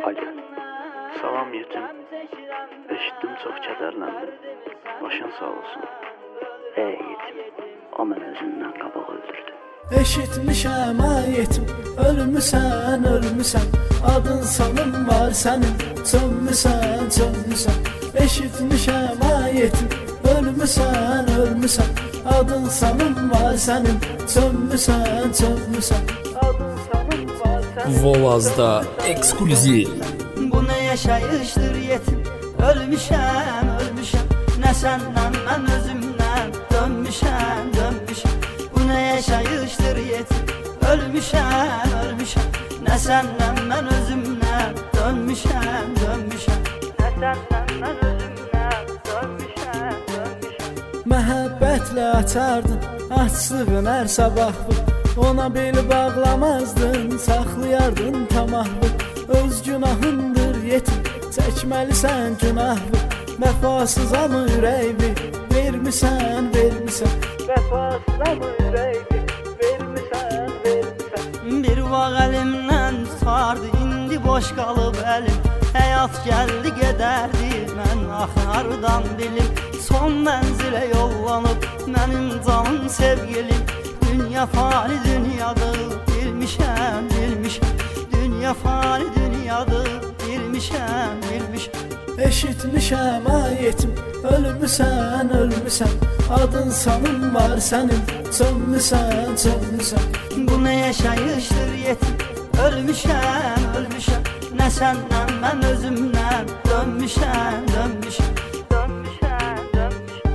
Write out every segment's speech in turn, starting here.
Alo. Salam yetim. Eşitdim, çox kədərləndim. Başın sağ olsun. Yetim. O məni özündən qabaq öldürdü. Eşitmişəm ay yetim, ölmüsən, ölmüsən. Adın sanın var sənin, sönmüsən, sönmüsən. Eşitmişəm ay yetim, ölmüsən, ölmüsən. Adın sanın var sənin, sönmüsən, sönmüsən. Adın sanın var sənin. Volazda ekskluziv. Bu ne yaşayışdır yetim, ölmüşəm, ölmüşəm. Nə səndən, mən özümdən dönmüşəm, dönmüşəm. Bu ne yaşayışdır yetim, ölmüşəm, ölmüşəm. Nə səndən, mən özümdən dönmüşəm, dönmüşəm. Nə səndən, mən özümdən dönmüşəm, dönmüşəm. Məhəbbətlə açardın, açdığın hər sabah bu. Ona bel bağlamazdın, saxlayardın tamahlı. Öz günahındır yetim, çəkməlisən günahlı. Vəfasızamı ürəyimi vermisən, vermisən. Vəfasızamı ürəyimi vermisən, vermisən. Bir vaxt əlimdən tutardı, indi boş qalıb əlim. Həyat gəldi gedərdi, mən axardan bilim. Son mənzilə yollanıb, mənim canım sevgilim. Dünya fani dünyadır, bilmişəm, bilmişəm. Dünya fani dünyadır, bilmişəm, bilmişəm. Eşitmişəm ay yetim, ölmüsən, ölmüsən. Adın sanın var sənin, sönmüsən, sönmüsən. Bu ne yaşayışdır yetim, ölmüşəm, ölmüşəm. Nə səndən, mən özümdən dönmüşəm, dönmüşəm. Dönmüşəm, dönmüşəm,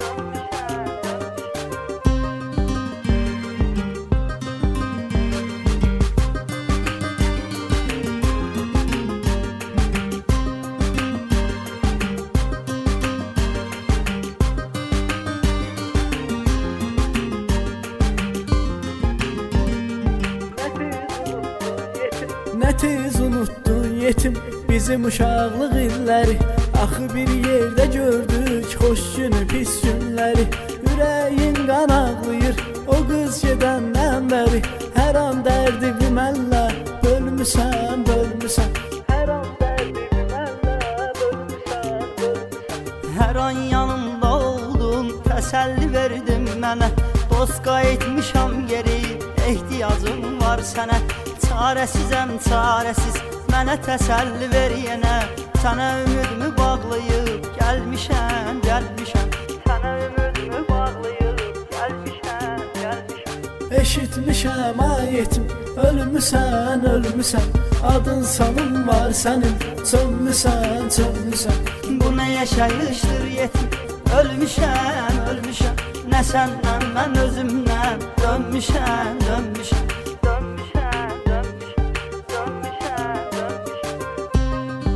Nə tez unuttun yetim, bizim uşaqlıq illəri. Axı bir yerdə gördük, xoş günü, pis günləri. Ürəyin qan ağlayır, o qız gedəndən bəri. Hər an dərdi bilməllə, bölmüsən, bölmüsən. Hər an dərdi bilməllə, bölmüsən, bölmüsən. hər an yanımda oldun, təsəlli verdin mənə. Dost qayıtmışam geri, ehtiyacım var sənə. Çarəsizəm, çarəsiz, mənə təsəlli ver yenə. Sənə ümidimi bağlayıb, gəlmişəm, gəlmişəm. Sənə ümidimi bağlayıb, gəlmişəm, gəlmişəm. Eşitmişəm ay yetim, ölmüsən, ölmüsən. Adın sanın var sənin, sönmüsən, sönmüsən. Bu ne yaşayışdır yetim, ölmüşəm, ölmüşəm. Nə səndən, mən özümdən dönmüşəm, dönmüşəm. Dönmüşəm, dönmüşəm, dönmüşəm, dönmüşəm.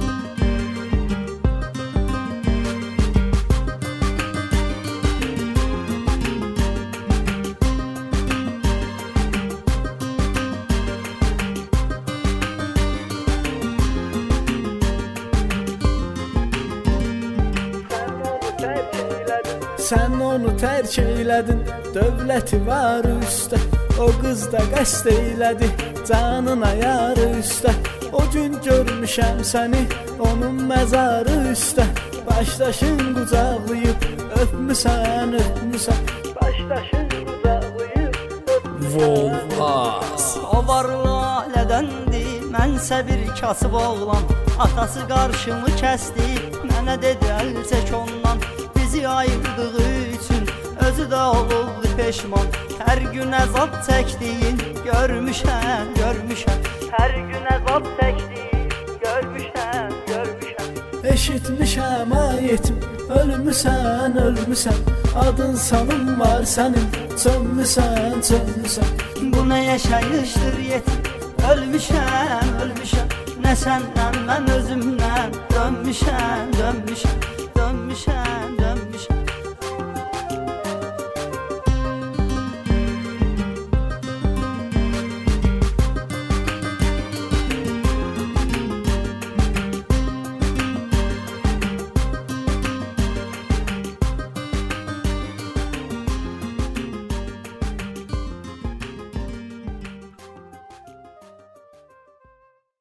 Sən onu tərk eylədin, dövləti var üstə. O qız da qəsd eylədi, canına yarı üstə. O gün görmüşəm səni, onun məzarı üstə. Başdaşın qucaqlayıb, öpmüsən, öpmüsən. Başdaşın qucaqlayıb, öpmüsən. Volaz. O varlı ailədəndi, mənsə bir kasıb oğlan. Atası qarşımı kəsdi, mənə dedi əl çək ondan. Bizi ayırdığı üçün özü də olurdu peşman. Hər gün əzab çəkdiyin görmüşəm, görmüşəm. Hər gün əzab çəkdiyin görmüşəm, görmüşəm. Eşitmişəm ay yetim, ölmüsən, ölmüsən. Adın sanın var sənin, sönmüsən, sönmüsən. Bu ne yaşayışdır yetim, ölmüşəm, ölmüşəm. Nə səndən, mən özümdən dönmüşəm, dönmüşəm. Dönmüşəm,